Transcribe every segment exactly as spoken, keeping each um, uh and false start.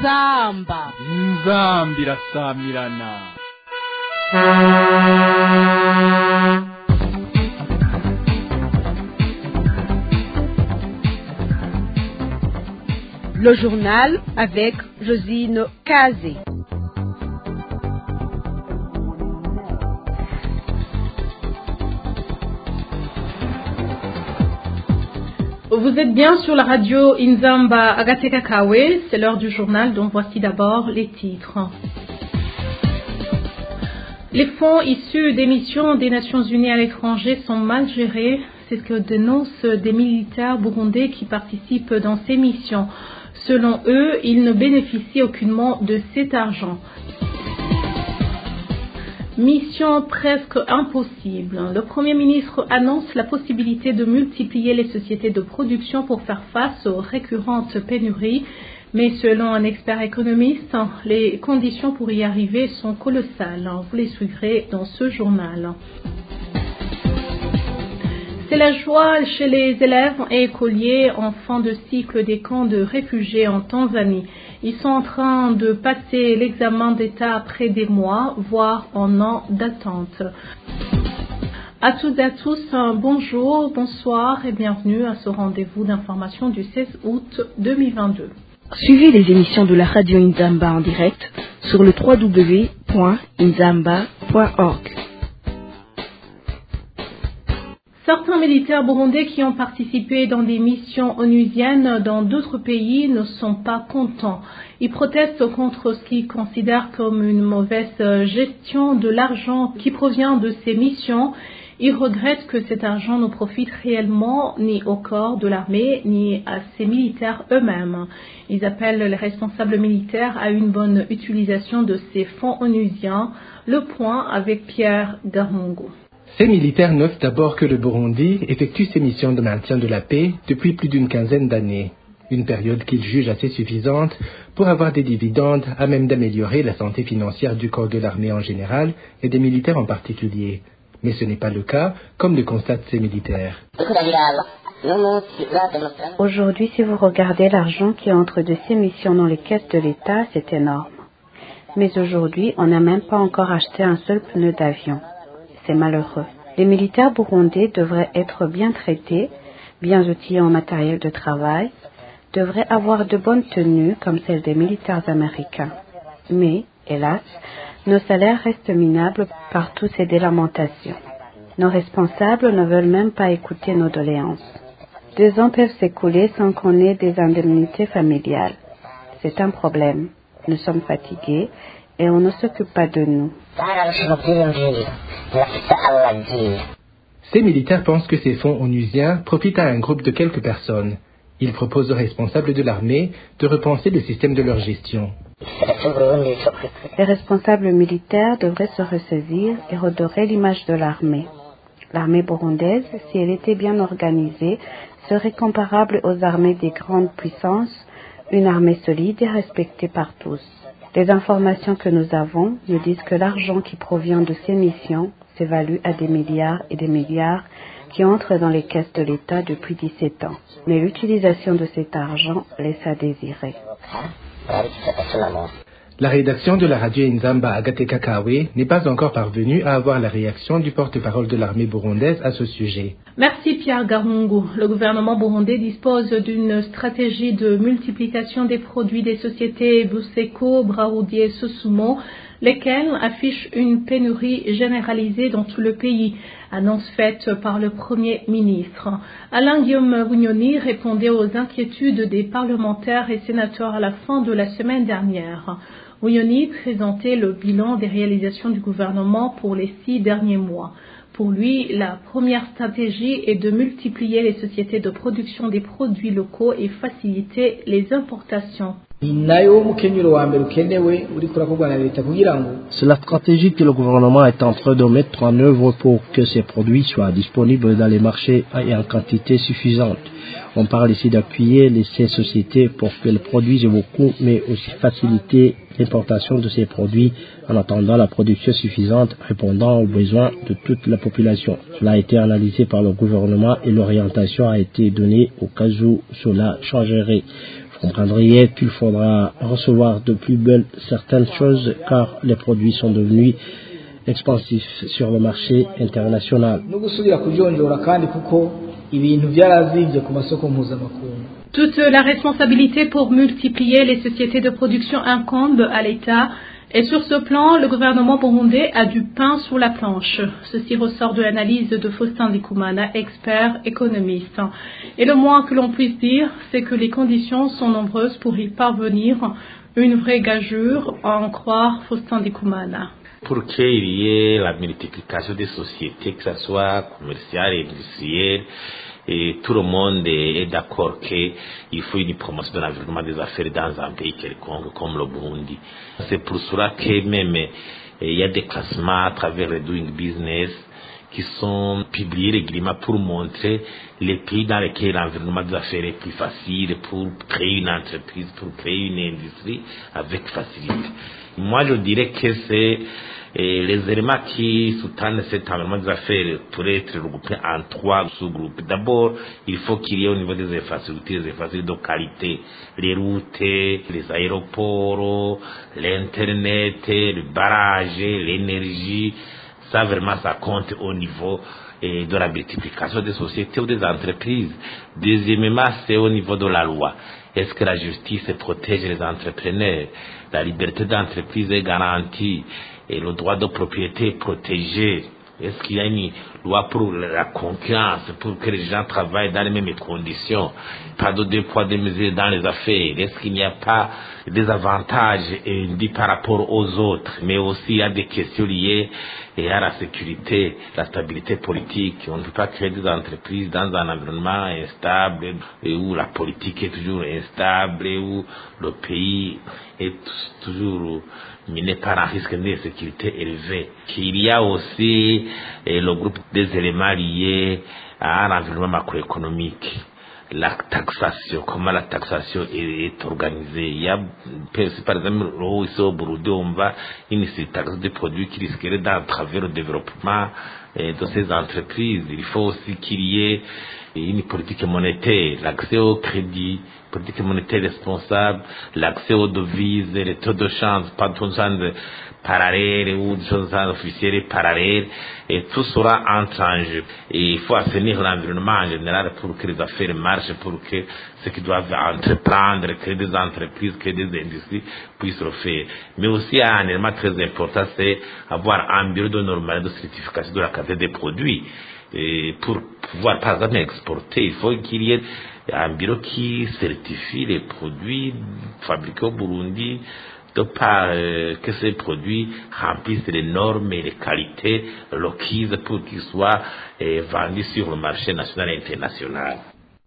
inzamba inzamba irasamirana. Le journal avec Josine Kazé. Vous êtes bien sur la radio Inzamba Agateka Kawe, c'est l'heure du journal dont voici d'abord les titres. Les fonds issus des missions des Nations Unies à l'étranger sont mal gérés, c'est ce que dénoncent des militaires burundais qui participent dans ces missions. Selon eux, ils ne bénéficient aucunement de cet argent. Mission presque impossible. Le Premier ministre annonce la possibilité de multiplier les sociétés de production pour faire face aux récurrentes pénuries. Mais selon un expert économiste, les conditions pour y arriver sont colossales. Vous les suivrez dans ce journal. C'est la joie chez les élèves et écoliers en fin de cycle des camps de réfugiés en Tanzanie. Ils sont en train de passer l'examen d'État après des mois, voire un an d'attente. À toutes et à tous, bonjour, bonsoir et bienvenue à ce rendez-vous d'information du seize août deux mille vingt-deux. Suivez les émissions de la radio Inzamba en direct sur le w w w point inzamba point org. Certains militaires burundais qui ont participé dans des missions onusiennes dans d'autres pays ne sont pas contents. Ils protestent contre ce qu'ils considèrent comme une mauvaise gestion de l'argent qui provient de ces missions. Ils regrettent que cet argent ne profite réellement ni au corps de l'armée ni à ces militaires eux-mêmes. Ils appellent les responsables militaires à une bonne utilisation de ces fonds onusiens. Le point avec Pierre Garmongo. Ces militaires notent d'abord que le Burundi effectue ses missions de maintien de la paix depuis plus d'une quinzaine d'années, une période qu'ils jugent assez suffisante pour avoir des dividendes à même d'améliorer la santé financière du corps de l'armée en général et des militaires en particulier. Mais ce n'est pas le cas, comme le constatent ces militaires. Aujourd'hui, si vous regardez l'argent qui entre de ces missions dans les caisses de l'État, c'est énorme. Mais aujourd'hui, on n'a même pas encore acheté un seul pneu d'avion. C'est malheureux. Les militaires burundais devraient être bien traités, bien outillés en matériel de travail, devraient avoir de bonnes tenues comme celles des militaires américains. Mais, hélas, nos salaires restent minables par tous ces délamentations. Nos responsables ne veulent même pas écouter nos doléances. Deux ans peuvent s'écouler sans qu'on ait des indemnités familiales. C'est un problème. Nous sommes fatigués et on ne s'occupe pas de nous. Ces militaires pensent que ces fonds onusiens profitent à un groupe de quelques personnes. Ils proposent aux responsables de l'armée de repenser le système de leur gestion. Les responsables militaires devraient se ressaisir et redorer l'image de l'armée. L'armée burundaise, si elle était bien organisée, serait comparable aux armées des grandes puissances, une armée solide et respectée par tous. Les informations que nous avons nous disent que l'argent qui provient de ces missions s'évalue à des milliards et des milliards qui entrent dans les caisses de l'État depuis dix-sept ans. Mais l'utilisation de cet argent laisse à désirer. La rédaction de la radio Inzamba Agateka Kawe n'est pas encore parvenue à avoir la réaction du porte-parole de l'armée burundaise à ce sujet. Merci Pierre Garmungu. Le gouvernement burundais dispose d'une stratégie de multiplication des produits des sociétés Buseko, Braoudi et Sosumo, lesquelles affichent une pénurie généralisée dans tout le pays. Annonce faite par le Premier ministre. Alain Guillaume Bunyoni répondait aux inquiétudes des parlementaires et sénateurs à la fin de la semaine dernière. Bunyoni présentait le bilan des réalisations du gouvernement pour les six derniers mois. Pour lui, la première stratégie est de multiplier les sociétés de production des produits locaux et faciliter les importations. C'est la stratégie que le gouvernement est en train de mettre en œuvre pour que ces produits soient disponibles dans les marchés et en quantité suffisante. On parle ici d'appuyer les, ces sociétés pour qu'elles produisent beaucoup, mais aussi faciliter l'importation de ces produits en attendant la production suffisante répondant aux besoins de toute la population. Cela a été analysé par le gouvernement et l'orientation a été donnée au cas où cela changerait. Vous comprendriez qu'il faudra recevoir de plus belles certaines choses car les produits sont devenus expansifs sur le marché international. Toute la responsabilité pour multiplier les sociétés de production incombe à l'État. Et sur ce plan, le gouvernement burundais a du pain sur la planche. Ceci ressort de l'analyse de Faustin Ndikumana, expert économiste. Et le moins que l'on puisse dire, c'est que les conditions sont nombreuses pour y parvenir. Une vraie gageure, à en croire Faustin Ndikumana. Pour qu'il y ait la multiplication des sociétés, que ce soit commerciale et industrielle, et tout le monde est d'accord qu'il faut une promotion de l'environnement des affaires dans un pays quelconque comme le Burundi. C'est pour cela que même il y a des classements à travers le Doing Business qui sont publiés régulièrement pour montrer les pays dans lesquels l'environnement des affaires est plus facile pour créer une entreprise, pour créer une industrie avec facilité. Moi, je dirais que c'est et les éléments qui sous-tendent cet environnement des affaires pourraient être regroupés en trois sous-groupes. D'abord, il faut qu'il y ait au niveau des infrastructures, des infrastructures de qualité, les routes, les aéroports, l'internet, le barrage, l'énergie. Ça, vraiment, ça compte au niveau et de la multiplication des sociétés ou des entreprises. Deuxièmement, c'est au niveau de la loi. Est-ce que la justice protège les entrepreneurs? La liberté d'entreprise est garantie et le droit de propriété est protégé? Est-ce qu'il y a une loi pour la concurrence, pour que les gens travaillent dans les mêmes conditions? Pas de deux poids, deux mesures dans les affaires. Est-ce qu'il n'y a pas des avantages induits par rapport aux autres? Mais aussi, il y a des questions liées à la sécurité, la stabilité politique. On ne peut pas créer des entreprises dans un environnement instable, où la politique est toujours instable, où le pays est toujours miné par un risque d'insécurité élevé. Il y a aussi eh, le groupe des éléments liés à un environnement macroéconomique. La taxation, comment la taxation est, est organisée. Il y a, par exemple, ici au Burundi, on va initier taxe des produits qui risqueraient d'entraver le développement eh, de ces entreprises. Il faut aussi qu'il y ait une politique monétaire, l'accès au crédit, politique monétaire responsable, l'accès aux devises, les taux de change, pas de change parallèles ou des choses officielles parallèles, et tout sera entre en jeu. Et il faut assainir l'environnement en général pour que les affaires marchent, pour que ceux qui doivent entreprendre, créer des entreprises, créer des industries puissent le faire. Mais aussi, un élément très important, c'est avoir un bureau de normalisation de certification de la qualité des produits. Et pour pouvoir, par exemple, exporter, il faut qu'il y ait un bureau qui certifie les produits fabriqués au Burundi, de par euh, que ces produits remplissent les normes et les qualités requises pour qu'ils soient euh, vendus sur le marché national et international.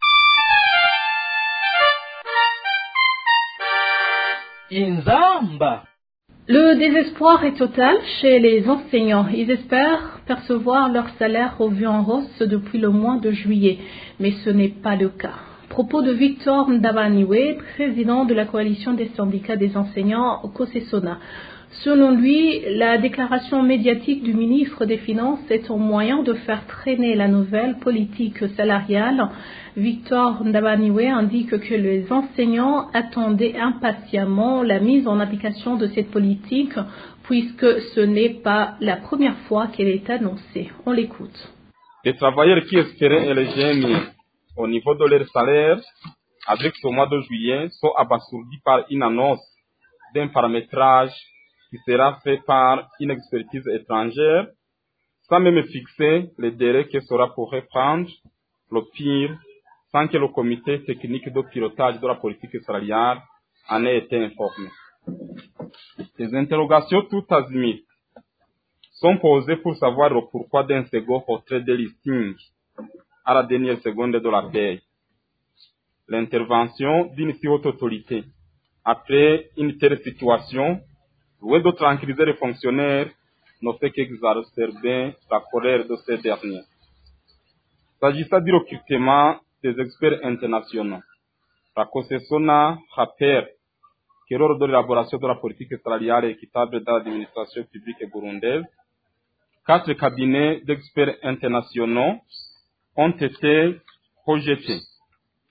Inzamba. Le désespoir est total chez les enseignants. Ils espèrent percevoir leur salaire revu en hausse depuis le mois de juillet, mais ce n'est pas le cas. Propos de Victor Ndabaniwe, président de la coalition des syndicats des enseignants au Kosesona. Selon lui, la déclaration médiatique du ministre des Finances est un moyen de faire traîner la nouvelle politique salariale. Victor Ndabaniwe indique que les enseignants attendaient impatiemment la mise en application de cette politique, puisque ce n'est pas la première fois qu'elle est annoncée. On l'écoute. Les travailleurs qui espéraient éleger au niveau de leur salaire, avec ce mois de juillet, sont abasourdis par une annonce d'un paramétrage qui sera fait par une expertise étrangère, sans même fixer les délais que cela pourrait prendre, le pire, sans que le comité technique de pilotage de la politique salariale en ait été informé. Les interrogations toutes azimuts sont posées pour savoir le pourquoi d'un second retrait de listing à la dernière seconde de la paie. L'intervention d'une si haute autorité après une telle situation, loin de tranquilliser les fonctionnaires, ne fait qu'exacerber la colère de ces derniers. S'agissant du recrutement des experts internationaux, la Kosesona rappelle que lors de l'élaboration de la politique salariale équitable dans l'administration publique burundaise, quatre cabinets d'experts internationaux ont été projetés.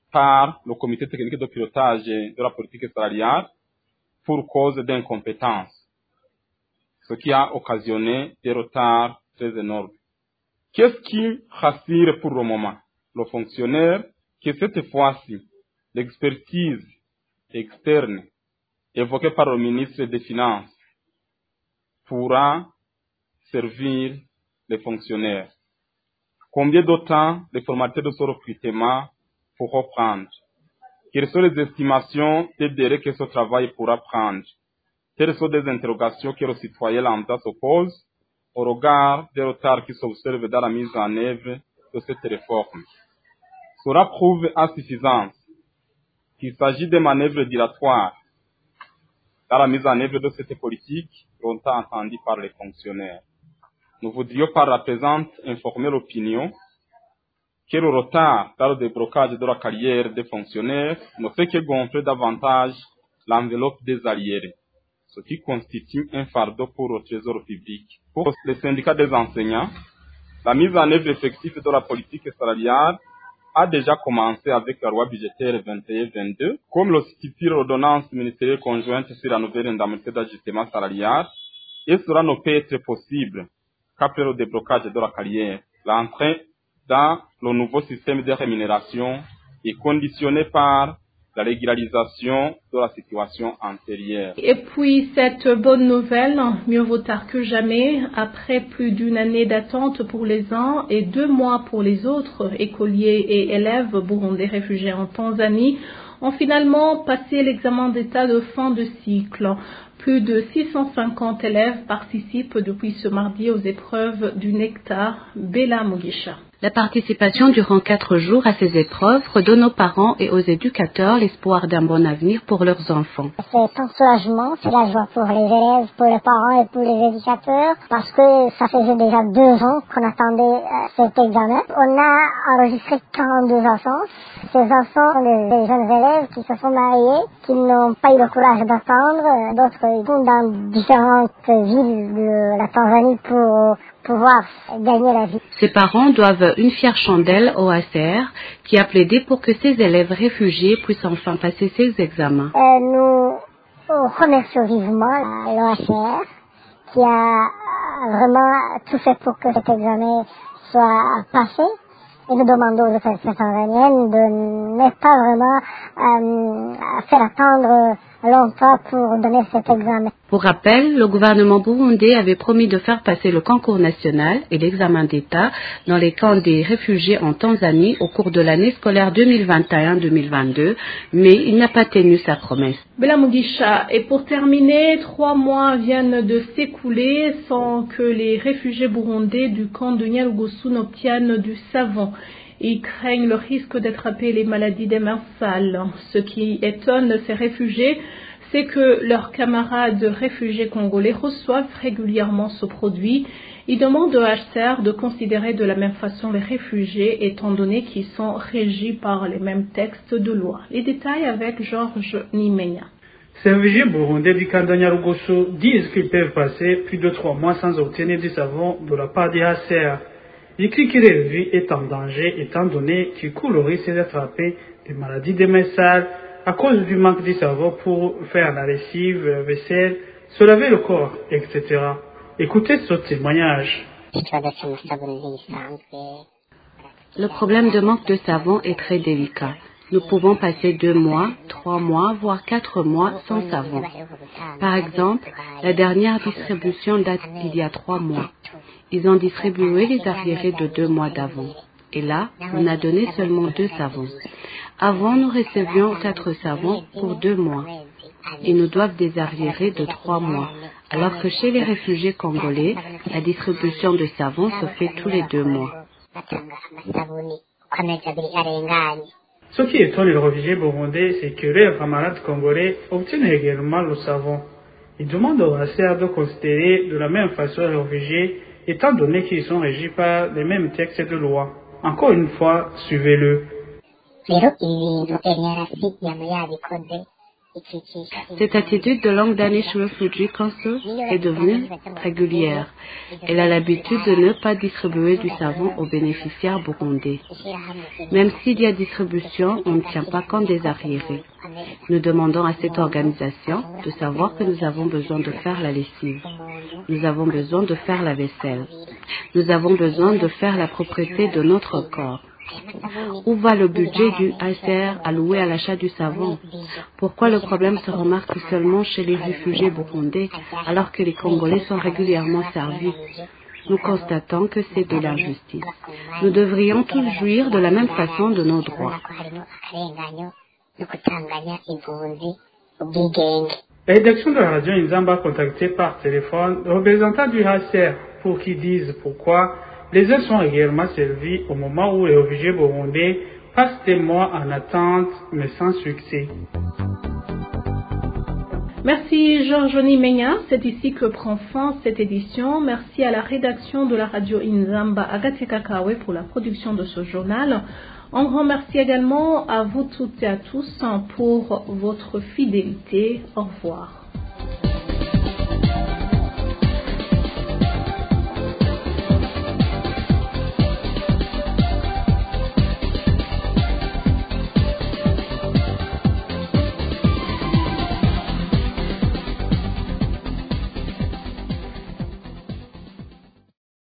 par le comité technique de pilotage de la politique salariale pour cause d'incompétence, ce qui a occasionné des retards très énormes. Qu'est-ce qui rassure pour le moment le fonctionnaire? Que cette fois-ci, l'expertise externe évoquée par le ministre des Finances pourra servir les fonctionnaires. Combien de temps les formalités de ce recrutement pourront prendre? Quelles sont les estimations des délais que ce travail pourra prendre? Telles sont des interrogations que le citoyen lambda se pose au regard des retards qui s'observent dans la mise en œuvre de cette réforme. Cela prouve à suffisance qu'il s'agit de manœuvres dilatoires dans la mise en œuvre de cette politique longtemps entendue par les fonctionnaires. Nous voudrions par la présente informer l'opinion que le retard dans le déblocage de la carrière des fonctionnaires ne fait que gonfler davantage l'enveloppe des arriérés, ce qui constitue un fardeau pour le trésor public. Pour les syndicats des enseignants, la mise en œuvre effective de la politique salariale a déjà commencé avec la loi budgétaire vingt et un vingt-deux, comme le stipule l'ordonnance ministérielle conjointe sur la nouvelle indemnité d'ajustement salarial, et cela ne peut être possible qu'après le déblocage de la carrière. L'entrée dans le nouveau système de rémunération est conditionnée par la régularisation de la situation antérieure. Et puis cette bonne nouvelle, mieux vaut tard que jamais, après plus d'une année d'attente pour les uns et deux mois pour les autres, écoliers et élèves burundais réfugiés en Tanzanie ont finalement passé l'examen d'état de fin de cycle. Plus de six cent cinquante élèves participent depuis ce mardi aux épreuves du Nectar Bella Mugisha. La participation durant quatre jours à ces épreuves redonne aux parents et aux éducateurs l'espoir d'un bon avenir pour leurs enfants. C'est un soulagement, c'est la joie pour les élèves, pour les parents et pour les éducateurs, parce que ça faisait déjà deux ans qu'on attendait euh, cet examen. On a enregistré quarante-deux enfants. Ces enfants sont des, des jeunes élèves qui se sont mariés, qui n'ont pas eu le courage d'attendre. D'autres sont dans différentes villes de la Tanzanie pour pouvoir gagner la vie. Ces parents doivent une fière chandelle au A C R qui a plaidé pour que ces élèves réfugiés puissent enfin passer ces examens. Euh, nous remercions vivement l'O A C R qui a vraiment tout fait pour que cet examen soit passé. Et nous demandons aux autorités tanzaniennes de ne pas vraiment euh, faire attendre longtemps pour donner cet examen. Pour rappel, le gouvernement burundais avait promis de faire passer le concours national et l'examen d'État dans les camps des réfugiés en Tanzanie au cours de l'année scolaire deux mille vingt et un deux mille vingt-deux, mais il n'a pas tenu sa promesse. Bella Mugisha. Et pour terminer, trois mois viennent de s'écouler sans que les réfugiés burundais du camp de Nyarugusu n'obtiennent du savon. Ils craignent le risque d'attraper les maladies des mains sales. Ce qui étonne ces réfugiés, c'est que leurs camarades réfugiés congolais reçoivent régulièrement ce produit. Ils demandent au H C R de considérer de la même façon les réfugiés, étant donné qu'ils sont régis par les mêmes textes de loi. Les détails avec Georges Nimenya. Ces réfugiés burundais du camp de Nyarugusu disent qu'ils peuvent passer plus de trois mois sans obtenir du savon de la part du H C R. Ils crient que leur vie est en danger étant donné qu'ils courent le risque d'attraper des maladies des mains sales à cause du manque de savon pour faire la lessive, la vaisselle, se laver le corps, et cetera. Écoutez ce témoignage. Le problème de manque de savon est très délicat. Nous pouvons passer deux mois, trois mois, voire quatre mois sans savon. Par exemple, la dernière distribution date d'il y a trois mois. Ils ont distribué les arriérés de deux mois d'avant. Et là, on a donné seulement deux savons. Avant, nous recevions quatre savons pour deux mois. Ils nous doivent des arriérés de trois mois. Alors que chez les réfugiés congolais, la distribution de savons se fait tous les deux mois. Ce qui étonne les réfugiés burundais, c'est que leurs camarades congolais obtiennent également le savon. Ils demandent au H C R de considérer de la même façon les réfugiés, étant donné qu'ils sont régis par les mêmes textes de loi. Encore une fois, suivez-le. Cette attitude de longue date chez Refugee Council est devenue régulière. Elle a l'habitude de ne pas distribuer du savon aux bénéficiaires burundais. Même s'il y a distribution, on ne tient pas compte des arriérés. Nous demandons à cette organisation de savoir que nous avons besoin de faire la lessive. Nous avons besoin de faire la vaisselle. Nous avons besoin de faire la propreté de notre corps. Où va le budget du H C R alloué à l'achat du savon? Pourquoi le problème se remarque seulement chez les réfugiés burundais alors que les Congolais sont régulièrement servis? Nous constatons que c'est de l'injustice. Nous devrions tous jouir de la même façon de nos droits. La rédaction de la radio Inzamba a contacté par téléphone le représentant du H C R pour qu'ils disent pourquoi les uns sont régulièrement servis au moment où les réfugiés burundais passent des mois en attente, mais sans succès. Merci Georges Menya. C'est ici que prend fin cette édition. Merci à la rédaction de la radio Inzamba Agathe Kakawe pour la production de ce journal. Un grand merci également à vous toutes et à tous pour votre fidélité. Au revoir.